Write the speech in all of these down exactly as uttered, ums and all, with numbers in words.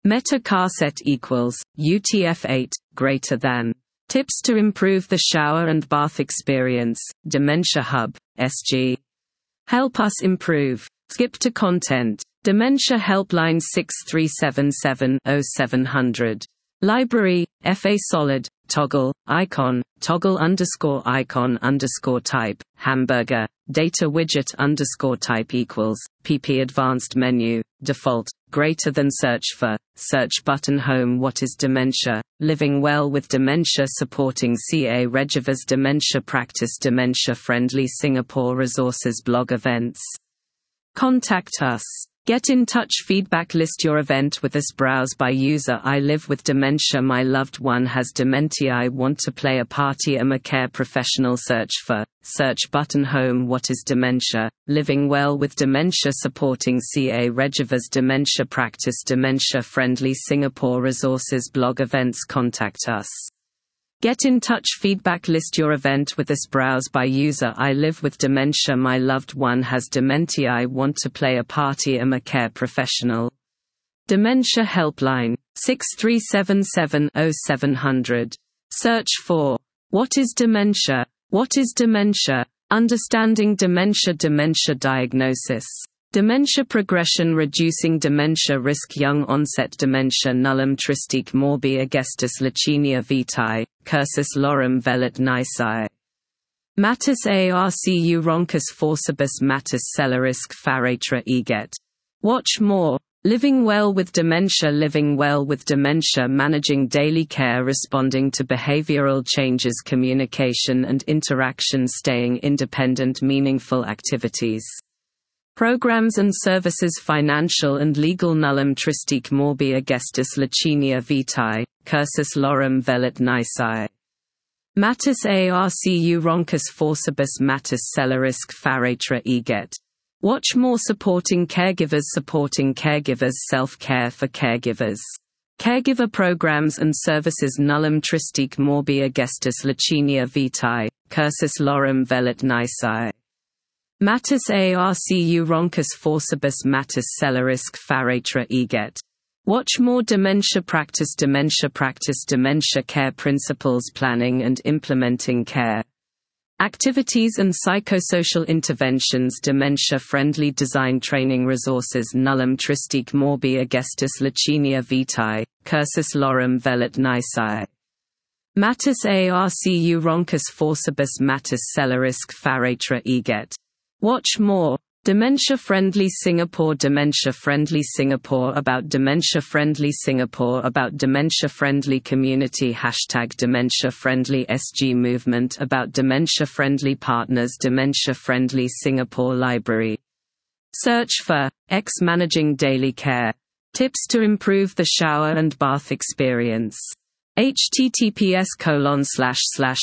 Meta Carset equals, U T F eight, greater than. Tips to improve the shower and bath experience, Dementia Hub, S G. Help us improve. Skip to content. Dementia Helpline six three seven seven, oh seven hundred. Library, F A Solid, toggle, icon, toggle underscore icon underscore type, hamburger, data widget underscore type equals, P P advanced menu, default, greater than search for, search button home. What is dementia? Living well with dementia supporting C A Regivas Dementia Practice Dementia Friendly Singapore Resources Blog Events. Contact us. Get in touch. Feedback. List your event with us. Browse by user. I live with dementia. My loved one has dementia. I want to play a party. Am a care professional. Search for, search button home. What is dementia? Living well with dementia supporting C A Regivas Dementia Practice Dementia Friendly Singapore Resources Blog Events. Contact us. Get in touch. Feedback. List your event with us. Browse by user. I live with dementia. My loved one has dementia. I want to play a party. Am a care professional. Dementia Helpline six three seven seven, oh seven hundred. Search for, what is dementia? What is dementia? Understanding dementia. Dementia diagnosis. Dementia progression. Reducing dementia risk. Young onset dementia. Nullum tristique morbi agestis lecinia vitae, cursus lorem velit nisi. Matus arcu roncus forcibus matus celerisk faratra eget. Watch more. Living well with dementia. Living well with dementia. Managing daily care. Responding to behavioral changes. Communication and interaction. Staying independent. Meaningful activities. Programs and services. Financial and legal. Nullum tristique morbi agestis lecinia vitae, cursus lorem velit nisi. Matus arcu roncus forcibus matus celerisk faratra eget. Watch more. Supporting caregivers. Supporting caregivers. Self-care for caregivers. Caregiver programs and services. Nullum tristique morbi agestis lecinia vitae, cursus lorem velit nisi. Matus arcu roncus forcibus matus celerisk faratra eget. Watch more. Dementia practice. Dementia practice. Dementia care principles. Planning and implementing care activities and psychosocial interventions. Dementia friendly design training resources. Nullum tristique morbi agestis lecinia vitae, cursus lorem velit nisi. Matus arcu roncus forcibus matus celerisk faratra eget. Watch more. Dementia-Friendly Singapore. Dementia-Friendly Singapore. About Dementia-Friendly Singapore. About Dementia-Friendly Community. Hashtag Dementia-Friendly S G Movement. About Dementia-Friendly Partners. Dementia-Friendly Singapore Library. Search for, X Managing Daily Care. Tips to improve the shower and bath experience. https colon slash slash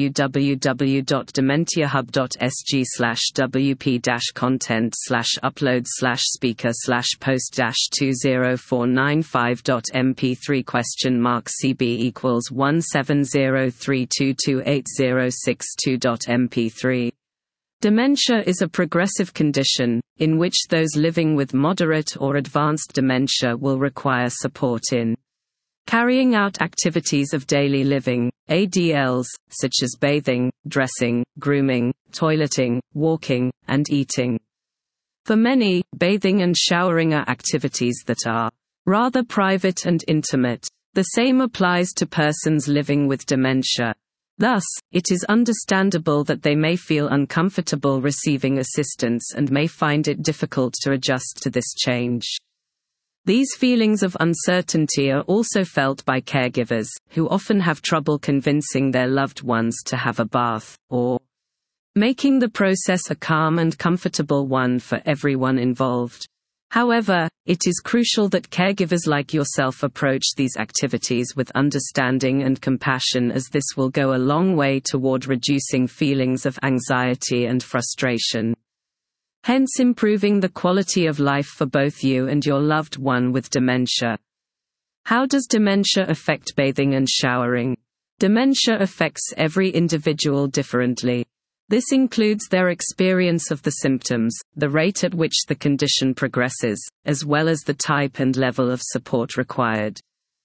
www.dementiahub.sg slash wp dash content slash upload slash speaker slash post dash two zero four nine five dot m p three question mark cb equals one seven zero three two two eight zero six two dot m p three. Dementia is a progressive condition, in which those living with moderate or advanced dementia will require support in carrying out activities of daily living, A D Ls, such as bathing, dressing, grooming, toileting, walking, and eating. For many, bathing and showering are activities that are rather private and intimate. The same applies to persons living with dementia. Thus, it is understandable that they may feel uncomfortable receiving assistance and may find it difficult to adjust to this change. These feelings of uncertainty are also felt by caregivers, who often have trouble convincing their loved ones to have a bath, or making the process a calm and comfortable one for everyone involved. However, it is crucial that caregivers like yourself approach these activities with understanding and compassion, as this will go a long way toward reducing feelings of anxiety and frustration, hence improving the quality of life for both you and your loved one with dementia. How does dementia affect bathing and showering? Dementia affects every individual differently. This includes their experience of the symptoms, the rate at which the condition progresses, as well as the type and level of support required.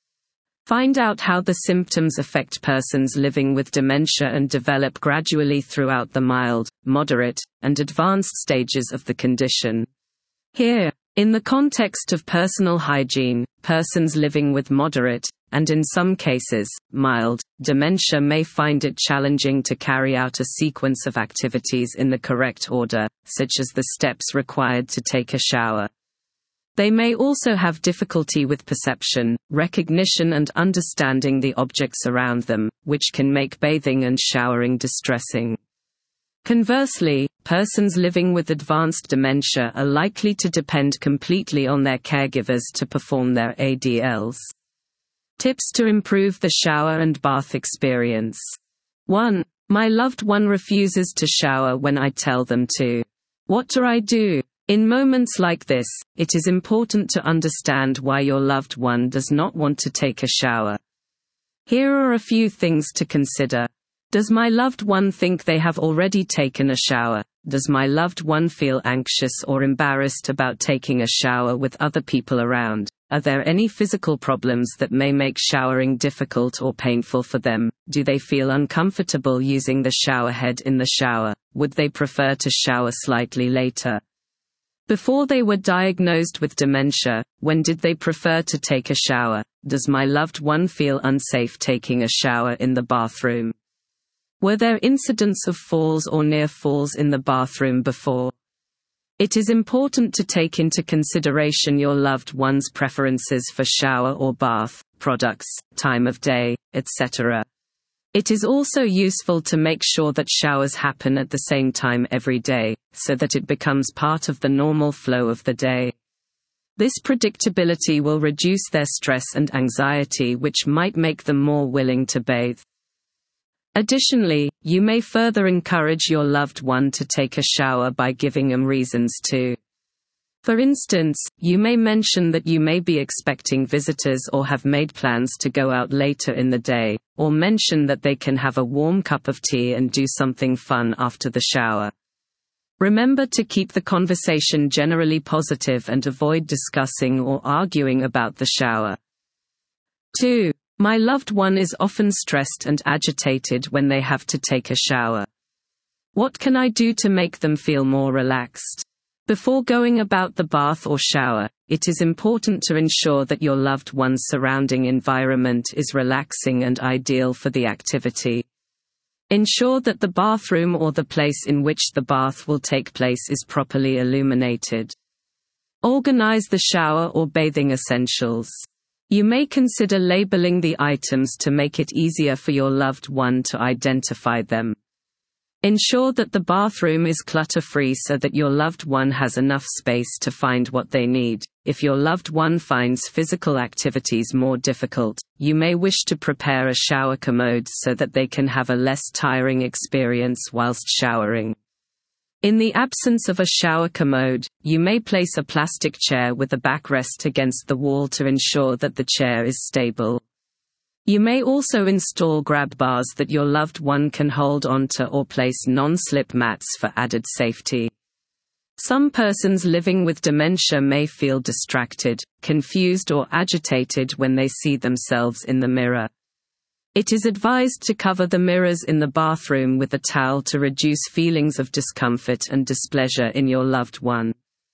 Find out how the symptoms affect persons living with dementia and develop gradually throughout the mild, moderate, and advanced stages of the condition. Here, in the context of personal hygiene, persons living with moderate, and in some cases, mild, dementia may find it challenging to carry out a sequence of activities in the correct order, such as the steps required to take a shower. They may also have difficulty with perception, recognition and understanding the objects around them, which can make bathing and showering distressing. Conversely, persons living with advanced dementia are likely to depend completely on their caregivers to perform their A D Ls. Tips to improve the shower and bath experience. one. My loved one refuses to shower when I tell them to. What do I do? In moments like this, it is important to understand why your loved one does not want to take a shower. Here are a few things to consider. Does my loved one think they have already taken a shower? Does my loved one feel anxious or embarrassed about taking a shower with other people around? Are there any physical problems that may make showering difficult or painful for them? Do they feel uncomfortable using the shower head in the shower? Would they prefer to shower slightly later? Before they were diagnosed with dementia, when did they prefer to take a shower? Does my loved one feel unsafe taking a shower in the bathroom? Were there incidents of falls or near falls in the bathroom before? It is important to take into consideration your loved one's preferences for shower or bath, products, time of day, et cetera. It is also useful to make sure that showers happen at the same time every day, so that it becomes part of the normal flow of the day. This predictability will reduce their stress and anxiety, which might make them more willing to bathe. Additionally, you may further encourage your loved one to take a shower by giving them reasons to. For instance, you may mention that you may be expecting visitors or have made plans to go out later in the day, or mention that they can have a warm cup of tea and do something fun after the shower. Remember to keep the conversation generally positive and avoid discussing or arguing about the shower. two. My loved one is often stressed and agitated when they have to take a shower. What can I do to make them feel more relaxed? Before going about the bath or shower, it is important to ensure that your loved one's surrounding environment is relaxing and ideal for the activity. Ensure that the bathroom or the place in which the bath will take place is properly illuminated. Organize the shower or bathing essentials. You may consider labeling the items to make it easier for your loved one to identify them. Ensure that the bathroom is clutter-free so that your loved one has enough space to find what they need. If your loved one finds physical activities more difficult, you may wish to prepare a shower commode so that they can have a less tiring experience whilst showering. In the absence of a shower commode, you may place a plastic chair with a backrest against the wall to ensure that the chair is stable. You may also install grab bars that your loved one can hold onto or place non-slip mats for added safety. Some persons living with dementia may feel distracted, confused or agitated when they see themselves in the mirror. It is advised to cover the mirrors in the bathroom with a towel to reduce feelings of discomfort and displeasure in your loved one.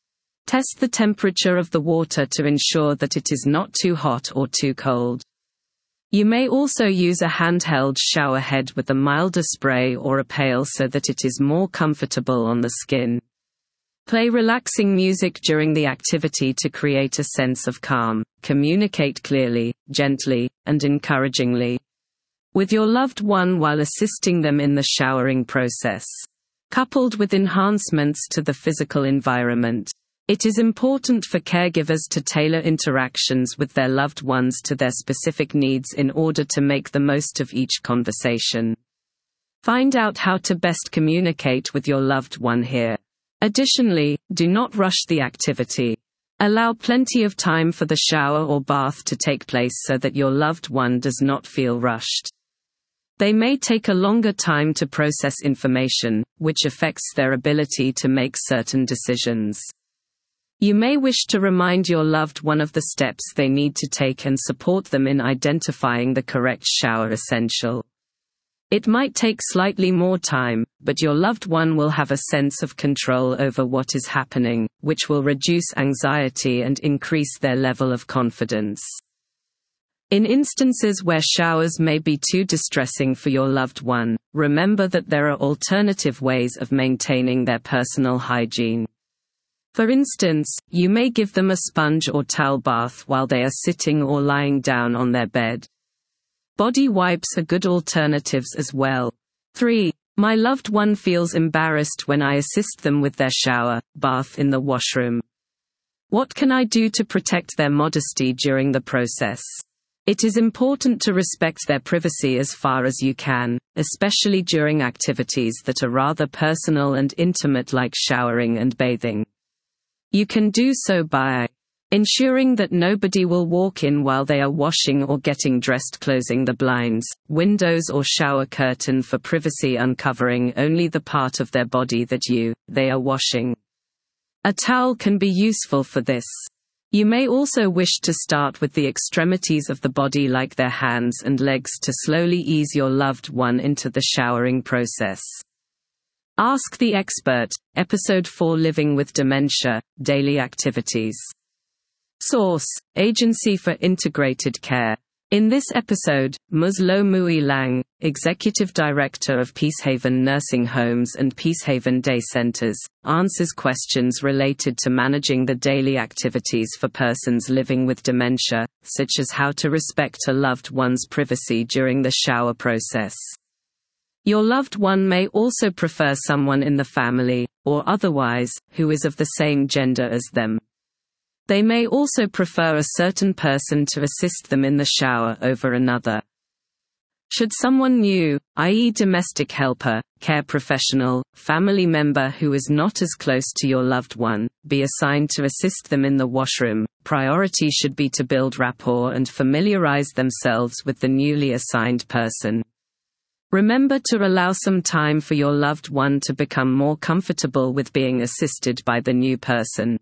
Test the temperature of the water to ensure that it is not too hot or too cold. You may also use a handheld shower head with a milder spray or a pail so that it is more comfortable on the skin. Play relaxing music during the activity to create a sense of calm. Communicate clearly, gently, and encouragingly with your loved one while assisting them in the showering process. Coupled with enhancements to the physical environment, it is important for caregivers to tailor interactions with their loved ones to their specific needs in order to make the most of each conversation. Find out how to best communicate with your loved one here. Additionally, do not rush the activity. Allow plenty of time for the shower or bath to take place so that your loved one does not feel rushed. They may take a longer time to process information, which affects their ability to make certain decisions. You may wish to remind your loved one of the steps they need to take and support them in identifying the correct shower essential. It might take slightly more time, but your loved one will have a sense of control over what is happening, which will reduce anxiety and increase their level of confidence. In instances where showers may be too distressing for your loved one, remember that there are alternative ways of maintaining their personal hygiene. For instance, you may give them a sponge or towel bath while they are sitting or lying down on their bed. Body wipes are good alternatives as well. three. My loved one feels embarrassed when I assist them with their shower, bath in the washroom. What can I do to protect their modesty during the process? It is important to respect their privacy as far as you can, especially during activities that are rather personal and intimate like showering and bathing. You can do so by ensuring that nobody will walk in while they are washing or getting dressed, closing the blinds, windows or shower curtain for privacy, uncovering only the part of their body that you, they are washing. A towel can be useful for this. You may also wish to start with the extremities of the body like their hands and legs to slowly ease your loved one into the showering process. Ask the Expert, Episode four Living with Dementia, Daily Activities. Source: Agency for Integrated Care. In this episode, Ms. Lo Mui Lang, Executive Director of Peacehaven Nursing Homes and Peacehaven Day Centers, answers questions related to managing the daily activities for persons living with dementia, such as how to respect a loved one's privacy during the shower process. Your loved one may also prefer someone in the family, or otherwise, who is of the same gender as them. They may also prefer a certain person to assist them in the shower over another. Should someone new, that is domestic helper, care professional, family member who is not as close to your loved one, be assigned to assist them in the washroom, priority should be to build rapport and familiarize themselves with the newly assigned person. Remember to allow some time for your loved one to become more comfortable with being assisted by the new person.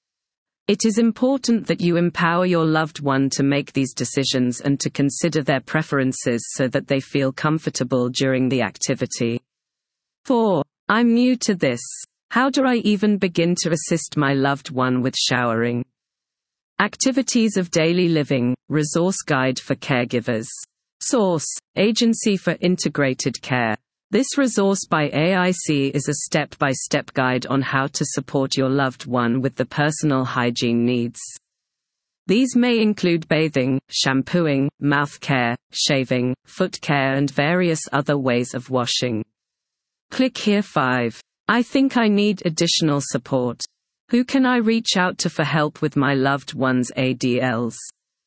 It is important that you empower your loved one to make these decisions and to consider their preferences so that they feel comfortable during the activity. four. I'm new to this. How do I even begin to assist my loved one with showering? Activities of Daily Living, Resource Guide for Caregivers. Source: Agency for Integrated Care. This resource by A I C is a step-by-step guide on how to support your loved one with the personal hygiene needs. These may include bathing, shampooing, mouth care, shaving, foot care and various other ways of washing. Click here. five. I think I need additional support. Who can I reach out to for help with my loved one's A D Ls?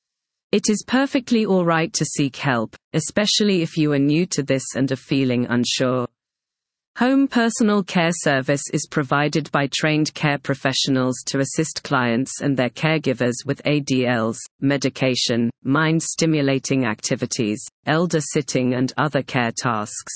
It is perfectly all right to seek help, especially if you are new to this and are feeling unsure. Home personal care service is provided by trained care professionals to assist clients and their caregivers with A D Ls, medication, mind-stimulating activities, elder sitting and other care tasks.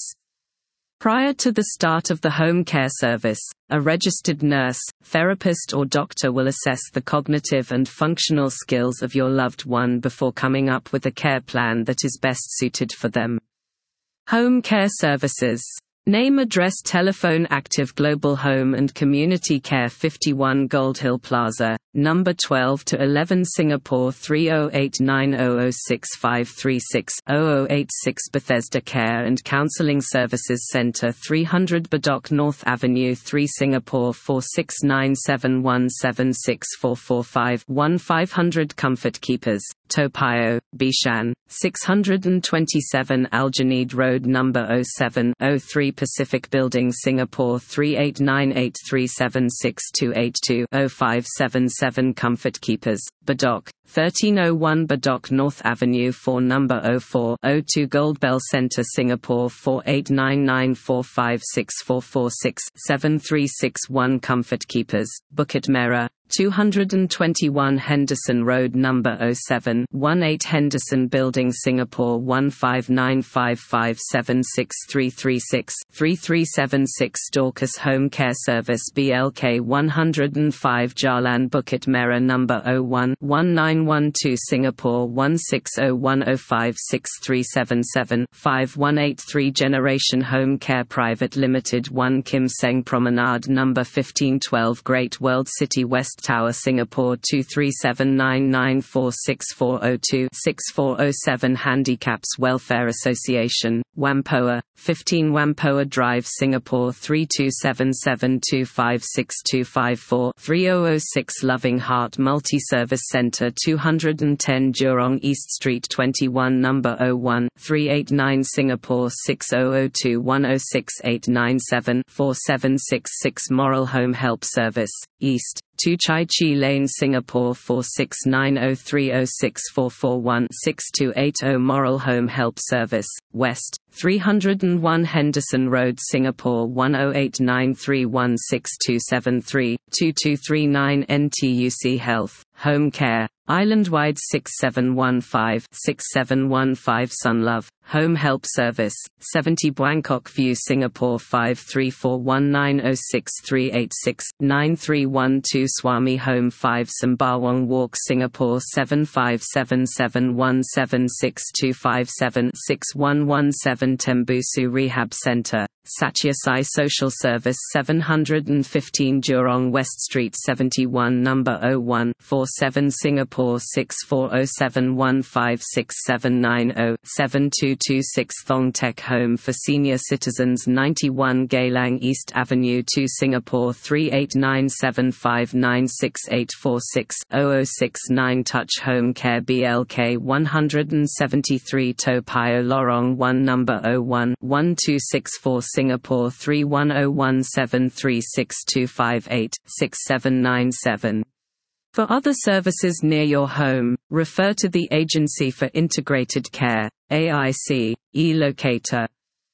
Prior to the start of the home care service, a registered nurse, therapist or doctor will assess the cognitive and functional skills of your loved one before coming up with a care plan that is best suited for them. Home care services. Name, address, telephone. Active Global Home and Community Care, fifty-one Gold Hill Plaza, number twelve to eleven, Singapore three oh eight nine oh oh six five three six, zero zero eight six. Bethesda Care and Counseling Services Centre, three hundred Bedok North Avenue three, Singapore four six nine seven one seven six four four five, one five hundred Comfort Keepers, Toa Payoh, Bishan, six hundred twenty-seven Aljanid Road, number zero seven zero three, Pacific Building, Singapore three eight nine eight three seven six two eight two, zero five seven seven Comfort Keepers, Bedok, thirteen oh one Bedok North Avenue four, number zero four zero two Goldbell Centre, Singapore four eight nine nine four five six four four six, seven three six one Comfort Keepers, Bukit Merah, two twenty-one Henderson Road number oh seven, eighteen Henderson Building Singapore one five nine five five seven six three three six, three three seven six Dorcas Home Care Service B L K one oh five Jalan Bukit Merah number oh one, one nine one two Singapore one six oh one oh five six three seven seven, five one eight three Generation Home Care Private Limited one Kim Seng Promenade number fifteen twelve Great World City West Tower Singapore two three seven nine nine four six four oh two, six four oh seven Handicaps Welfare Association, Whampoa, fifteen Whampoa Drive Singapore three two seven seven two five six two five four, three oh oh six Loving Heart Multi-Service Centre two ten Jurong East Street twenty-one number oh one, three eight nine Singapore six oh oh two one oh six eight nine seven, four seven six six Moral Home Help Service, East, two Chai Chi Lane Singapore four six nine oh three oh six four four one, six two eight oh Moral Home Help Service, West, three oh one Henderson Road Singapore one oh eight nine three one six two seven three, two two three nine N T U C Health, Home Care, Islandwide six seven one five, six seven one five Sunlove, Home Help Service, seventy Buangkok View Singapore five three four one nine oh six three eight six, nine three one two Swami Home five Sembawang Walk Singapore seven five seven seven one seven six two five seven, six one one seven Tembusu Rehab Centre, Satyasai Social Service seven fifteen Jurong West Street seventy-one number oh one, four seven Singapore six four oh seven one five six seven nine oh, seven two two six Thong Tech Home for Senior Citizens ninety-one Geylang East Avenue two Singapore three eight nine seven five nine six eight four six, zero zero six nine Touch Home Care B L K one seventy-three Toa Payoh Lorong one number oh one, one two six four Singapore three one oh one seven three six two five eight, six seven nine seven. For other services near your home, refer to the Agency for Integrated Care, A I C, eLocator.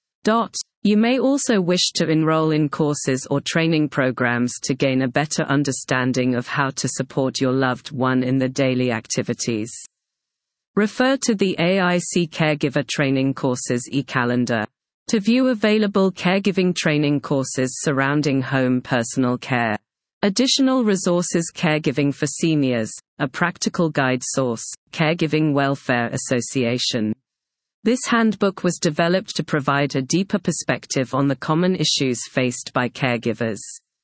You may also wish to enroll in courses or training programs to gain a better understanding of how to support your loved one in the daily activities. Refer to the A I C Caregiver Training Courses e-calendar. To view available caregiving training courses surrounding home personal care. Additional resources: Caregiving for Seniors, a practical guide source, Caregiving Welfare Association. This handbook was developed to provide a deeper perspective on the common issues faced by caregivers.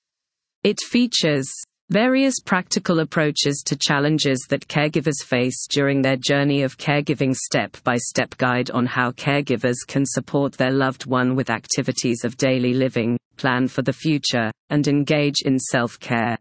It features various practical approaches to challenges that caregivers face during their journey of caregiving, step-by-step guide on how caregivers can support their loved one with activities of daily living, plan for the future, and engage in self-care.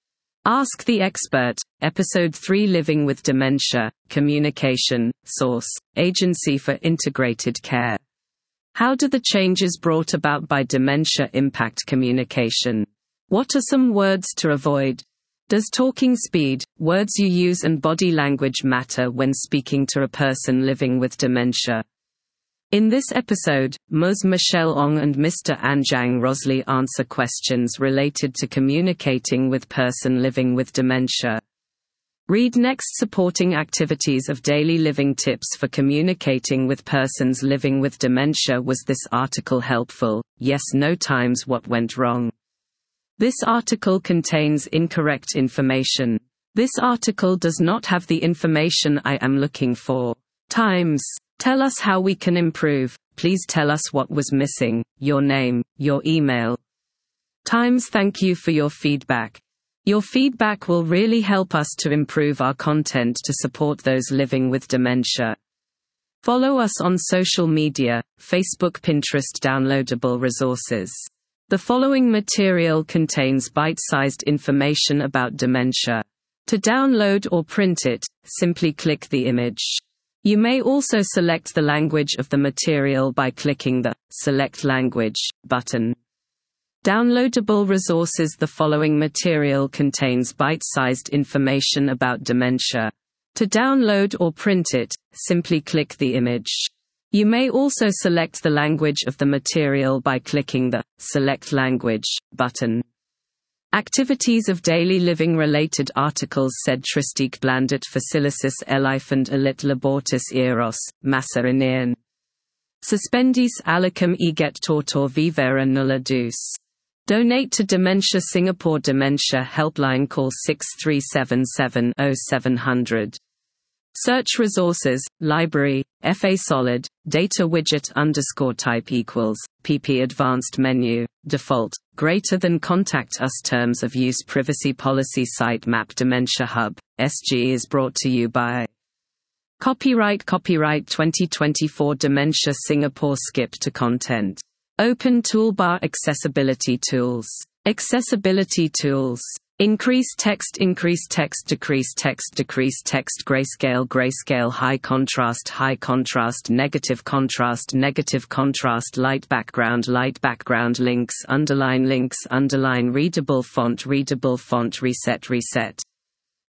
Ask the Expert, Episode three Living with Dementia, Communication, Source, Agency for Integrated Care. How do the changes brought about by dementia impact communication? What are some words to avoid? Does talking speed, words you use and body language matter when speaking to a person living with dementia? In this episode, Ms Michelle Ong and Mister Anjang Rosley answer questions related to communicating with person living with dementia. Read next. Supporting activities of daily living tips for communicating with persons living with dementia. Was this article helpful? Yes, no. Times what went wrong. This article contains incorrect information. This article does not have the information I am looking for. Times. Tell us how we can improve. Please tell us what was missing, your name, your email. Times. Thank you for your feedback. Your feedback will really help us to improve our content to support those living with dementia. Follow us on social media, Facebook, Pinterest. Downloadable resources. The following material contains bite-sized information about dementia. To download or print it, simply click the image. You may also select the language of the material by clicking the Select Language button. Downloadable resources. The following material contains bite-sized information about dementia. To download or print it, simply click the image. You may also select the language of the material by clicking the Select Language button. Activities of daily living related articles sed tristic blandit facilis elephant elit labortus eros, massa inean. Suspendis alicum eget tortor vivere nulla dus. Donate to Dementia Singapore Dementia Helpline, call six three seven seven oh seven hundred. Search resources, library, F A Solid, data widget underscore type equals, P P advanced menu, default, greater than contact us terms of use privacy policy sitemap Dementia Hub, S G is brought to you by Copyright Copyright twenty twenty-four Dementia Singapore. Skip to content. Open toolbar. Accessibility tools. Accessibility tools. Increase text, increase text, decrease text, decrease text, grayscale, grayscale, high contrast, high contrast, negative contrast, negative contrast, light background, light background, links, underline links, underline, readable font, readable font, reset, reset.